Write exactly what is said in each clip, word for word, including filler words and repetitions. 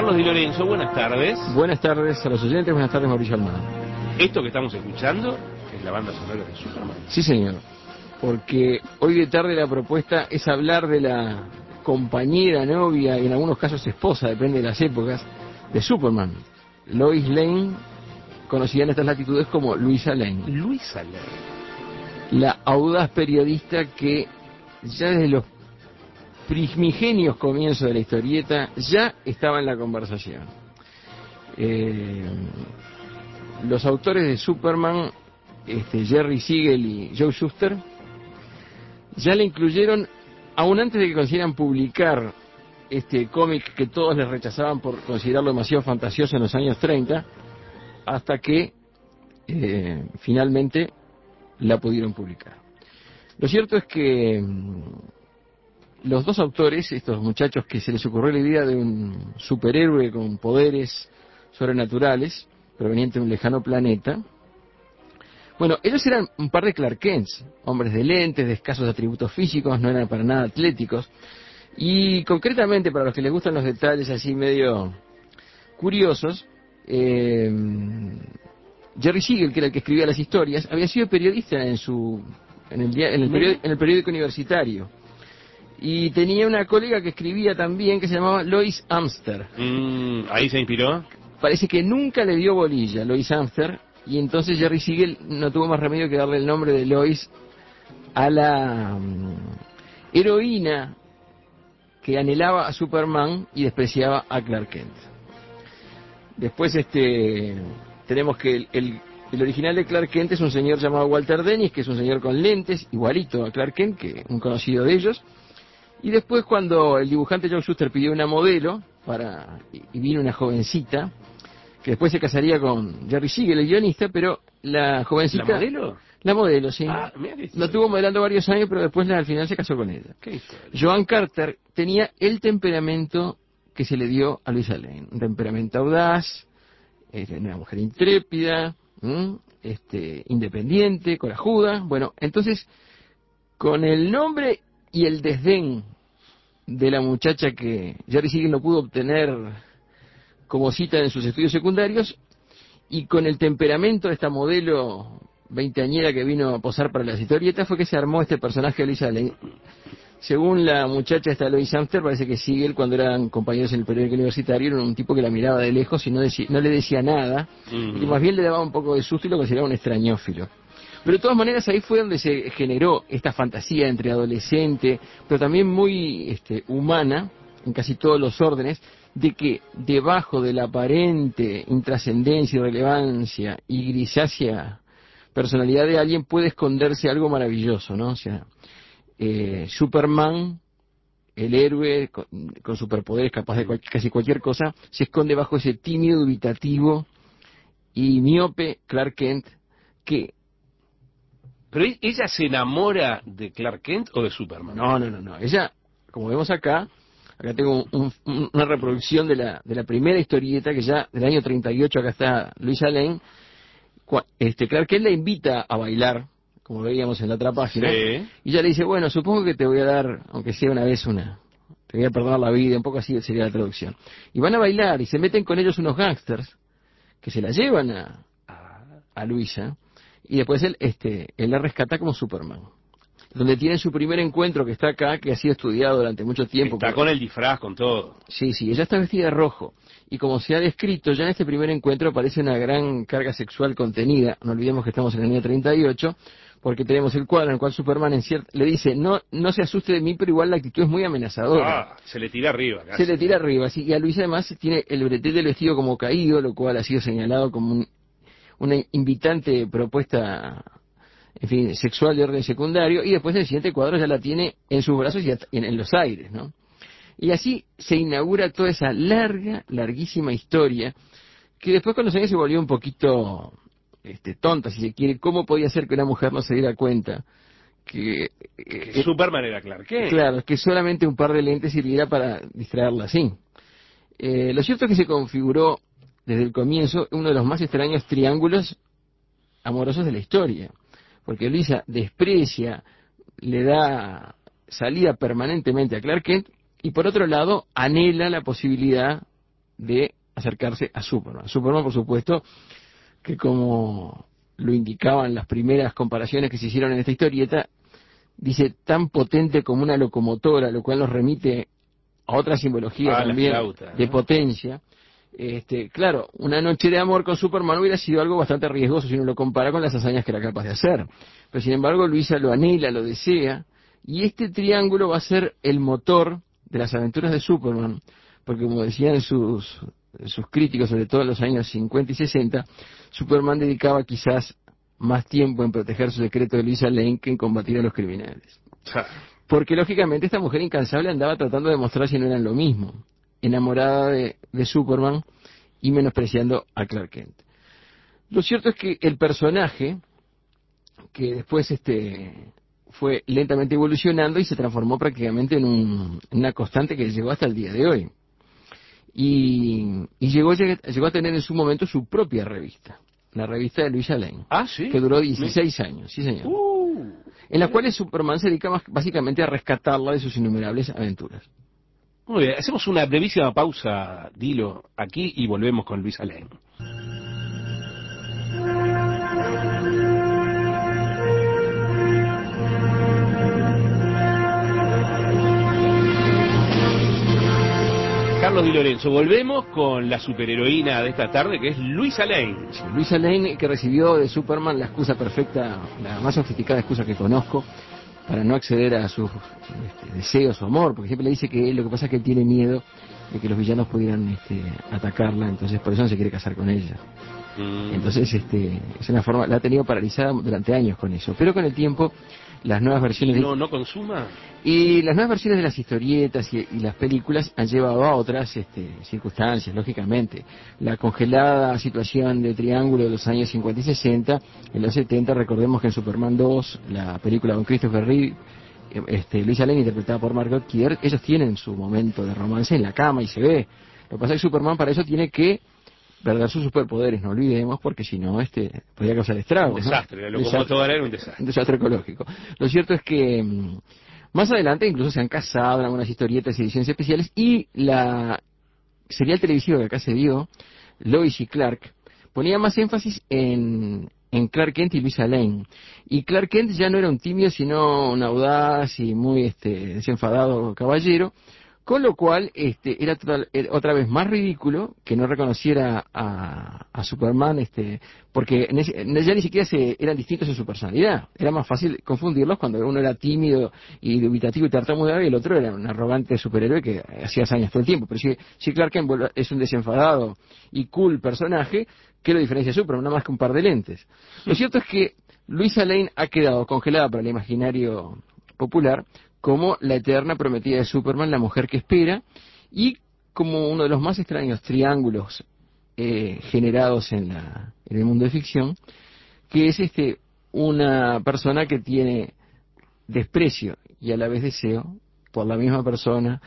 Carlos Di Lorenzo, buenas tardes. Buenas tardes a los oyentes, buenas tardes Mauricio Almada. Esto que estamos escuchando es la banda sonora de Superman. Sí, señor, porque hoy de tarde la propuesta es hablar de la compañera, novia y en algunos casos esposa, depende de las épocas, de Superman, Lois Lane, conocida en estas latitudes como Luisa Lane. Luisa Lane. La audaz periodista que ya desde los primigenios comienzos de la historieta ya estaba en la conversación. Eh, los autores de Superman, este, Jerry Siegel y Joe Shuster, ya la incluyeron aún antes de que consiguieran publicar este cómic que todos les rechazaban por considerarlo demasiado fantasioso en los años treinta, hasta que eh, finalmente la pudieron publicar. Lo cierto es que los dos autores, estos muchachos que se les ocurrió la idea de un superhéroe con poderes sobrenaturales, proveniente de un lejano planeta, bueno, ellos eran un par de Clark Kents, hombres de lentes, de escasos atributos físicos, no eran para nada atléticos, y concretamente para los que les gustan los detalles así medio curiosos, eh, Jerry Siegel, que era el que escribía las historias, había sido periodista en su en el, en el, periódico, en el periódico universitario. Y tenía una colega que escribía también que se llamaba Lois Amster. Mm, ¿Ahí se inspiró? Parece que nunca le dio bolilla Lois Amster, y entonces Jerry Siegel no tuvo más remedio que darle el nombre de Lois a la um, heroína que anhelaba a Superman y despreciaba a Clark Kent. Después este tenemos que el, el, el original de Clark Kent es un señor llamado Walter Dennis, que es un señor con lentes, igualito a Clark Kent, que un conocido de ellos. Y después cuando el dibujante Joe Shuster pidió una modelo para y vino una jovencita que después se casaría con Jerry Siegel, el guionista, pero la jovencita... ¿La modelo? La modelo, sí. Ah, mira que lo tuvo modelando varios años, pero después la, al final se casó con ella. ¿Qué hizo? Joan Carter tenía el temperamento que se le dio a Luisa Lane, un temperamento audaz, este, una mujer intrépida, ¿m? este, independiente, corajuda. Bueno, entonces, con el nombre y el desdén de la muchacha que Jerry Siegel no pudo obtener como cita en sus estudios secundarios, y con el temperamento de esta modelo veinteañera que vino a posar para las historietas, fue que se armó este personaje de Luisa Lane. Según la muchacha esta Lois Amster, parece que Siegel, cuando eran compañeros en el periódico universitario, era un tipo que la miraba de lejos y no, decía, no le decía nada, mm-hmm. y más bien le daba un poco de susto y lo consideraba un extrañófilo. Pero de todas maneras ahí fue donde se generó esta fantasía entre adolescente, pero también muy este, humana, en casi todos los órdenes, de que debajo de la aparente intrascendencia y relevancia y grisácea personalidad de alguien puede esconderse algo maravilloso, ¿no? O sea, eh, Superman, el héroe con, con superpoderes capaz de cual, casi cualquier cosa, se esconde bajo ese tímido, dubitativo y miope Clark Kent que... ¿Pero ella se enamora de Clark Kent o de Superman? No, no, no, no. Ella, como vemos acá, acá tengo un, un, una reproducción de la de la primera historieta que ya del año treinta y ocho, acá está Luisa Lane. Este, Clark Kent la invita a bailar, como veíamos en la otra página, sí. Y ella le dice, bueno, supongo que te voy a dar, aunque sea una vez una, te voy a perdonar la vida, un poco así sería la traducción. Y van a bailar y se meten con ellos unos gángsters que se la llevan a, a Luisa, y después él, este, él la rescata como Superman. Donde tienen su primer encuentro, que está acá, que ha sido estudiado durante mucho tiempo. Está con el disfraz, con todo. Sí, sí, ella está vestida de rojo. Y como se ha descrito, ya en este primer encuentro aparece una gran carga sexual contenida. No olvidemos que estamos en el año treinta y ocho, porque tenemos el cuadro en el cual Superman en cierto, le dice, no no se asuste de mí, pero igual la actitud es muy amenazadora. Ah, se le tira arriba. Casi. Se le tira arriba, sí. Y a Luisa además tiene el bretel del vestido como caído, lo cual ha sido señalado como un, una invitante propuesta... en fin, sexual de orden secundario, y después el siguiente cuadro ya la tiene en sus brazos y en, en los aires, ¿no? Y así se inaugura toda esa larga, larguísima historia, que después con los años se volvió un poquito este, tonta, si se quiere. ¿Cómo podía ser que una mujer no se diera cuenta que... Eh, Superman era Clark Kent? Claro, que solamente un par de lentes sirviera para distraerla así. Eh, lo cierto es que se configuró desde el comienzo uno de los más extraños triángulos amorosos de la historia. Porque Luisa desprecia, le da salida permanentemente a Clark Kent, y por otro lado anhela la posibilidad de acercarse a Superman. Superman, por supuesto, que como lo indicaban las primeras comparaciones que se hicieron en esta historieta, dice tan potente como una locomotora, lo cual nos remite a otra simbología ah, también flauta, ¿no? de potencia. Este, claro, una noche de amor con Superman hubiera sido algo bastante riesgoso si uno lo compara con las hazañas que era capaz de hacer. Pero sin embargo, Luisa lo anhela, lo desea, y este triángulo va a ser el motor de las aventuras de Superman, porque como decían sus, sus críticos, sobre todo en los años cincuenta y sesenta, Superman dedicaba quizás más tiempo en proteger su secreto de Luisa Lane que en combatir a los criminales. Porque lógicamente esta mujer incansable andaba tratando de mostrar si no eran lo mismo, enamorada de, de Superman y menospreciando a Clark Kent. Lo cierto es que el personaje, que después este fue lentamente evolucionando y se transformó prácticamente en, un, en una constante que llegó hasta el día de hoy. Y, y llegó, llegó a tener en su momento su propia revista, la revista de Luisa Lane, ah, ¿sí? que duró dieciséis ¿Me? años, sí señor, uh, en la cual Superman se dedica más, básicamente a rescatarla de sus innumerables aventuras. Muy bien, hacemos una brevísima pausa, Dilo, aquí y volvemos con Luisa Lane. Carlos Di Lorenzo, volvemos con la superheroína de esta tarde, que es Luisa Lane. Sí, Luisa Lane, que recibió de Superman la excusa perfecta, la más sofisticada excusa que conozco, para no acceder a sus este, deseos o amor, porque siempre le dice que lo que pasa es que él tiene miedo de que los villanos pudieran este, atacarla, entonces por eso no se quiere casar con ella. Mm. Entonces este, es una forma, la ha tenido paralizada durante años con eso, pero con el tiempo las nuevas versiones ¿Y no, de... no consuma? Y las nuevas versiones de las historietas y, y las películas han llevado a otras este, circunstancias, lógicamente. La congelada situación de Triángulo de los años cincuenta y sesenta, en los setenta, recordemos que en Superman dos, la película con Christopher Reeve, este, Luisa Lane interpretada por Margot Kidder, ellos tienen su momento de romance en la cama y se ve. Lo que pasa es que Superman para eso tiene que perder sus superpoderes, no olvidemos, porque si no, este, podría causar estragos. Un desastre, ¿no? la locomotora era un desastre. Un desastre ecológico. Lo cierto es que más adelante incluso se han casado en algunas historietas y ediciones especiales, y la serial televisivo que acá se dio, Lois y Clark, ponía más énfasis en, en Clark Kent y Luisa Lane. Y Clark Kent ya no era un tímido, sino un audaz y muy este, desenfadado caballero, con lo cual este, era, total, era otra vez más ridículo que no reconociera a, a Superman, este, porque ya ni siquiera se, eran distintos en su personalidad. Era más fácil confundirlos cuando uno era tímido y dubitativo y tartamudeado y el otro era un arrogante superhéroe que hacía hazañas todo el tiempo. Pero si, si Clark Kent es un desenfadado y cool personaje, ¿qué lo diferencia de Superman? Nada más que un par de lentes. Lo cierto es que Luisa Lane ha quedado congelada para el imaginario popular como la eterna prometida de Superman, la mujer que espera, y como uno de los más extraños triángulos eh, generados en, la, en el mundo de ficción, que es este una persona que tiene desprecio y a la vez deseo por la misma persona,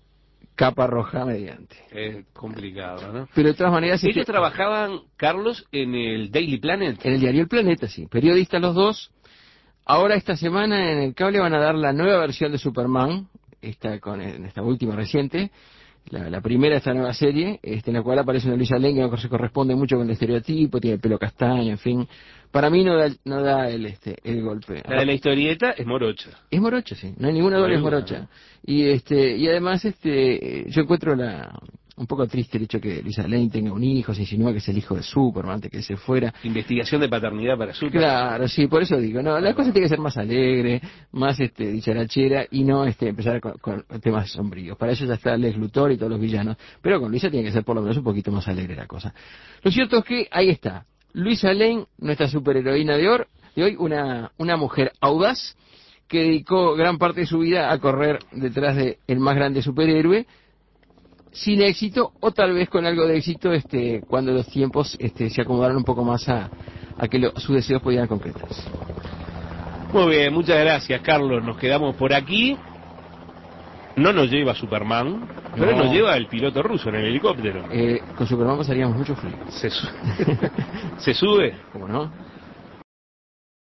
capa roja mediante. Es complicado, ¿no? Pero de todas maneras... Ellos este, trabajaban, Carlos, en el Daily Planet. En el diario El Planeta, sí. Periodistas los dos. Ahora esta semana en el cable van a dar la nueva versión de Superman, esta, con, en esta última reciente, la, la primera de esta nueva serie, este, en la cual aparece una Luisa Lane que no se corresponde mucho con el estereotipo, tiene el pelo castaño, en fin. Para mí no da, no da el, este, el golpe. La de la historieta es morocha. Es morocha, sí. No hay ninguna doble, es morocha. ¿No? Y este y además este yo encuentro la un poco triste el hecho que Luisa Lane tenga un hijo, se insinúa que es el hijo de Superman antes que se fuera. Investigación de paternidad para Superman. Claro, sí, por eso digo, no, la cosa tiene que ser más alegre, más este dicharachera y no este empezar con, con temas sombríos. Para eso ya está Lex Luthor y todos los villanos, pero con Luisa tiene que ser por lo menos un poquito más alegre la cosa. Lo cierto es que ahí está, Luisa Lane, nuestra superheroína de, or, de hoy, una, una mujer audaz que dedicó gran parte de su vida a correr detrás de el más grande superhéroe, sin éxito, o tal vez con algo de éxito este, cuando los tiempos este, se acomodaron un poco más a, a que lo, sus deseos pudieran concretarse. Muy bien, muchas gracias, Carlos. Nos quedamos por aquí. No nos lleva Superman, pero no. nos lleva el piloto ruso en el helicóptero. Eh, con Superman pasaríamos mucho frío. ¿Se, su ¿Se sube? ¿Cómo no?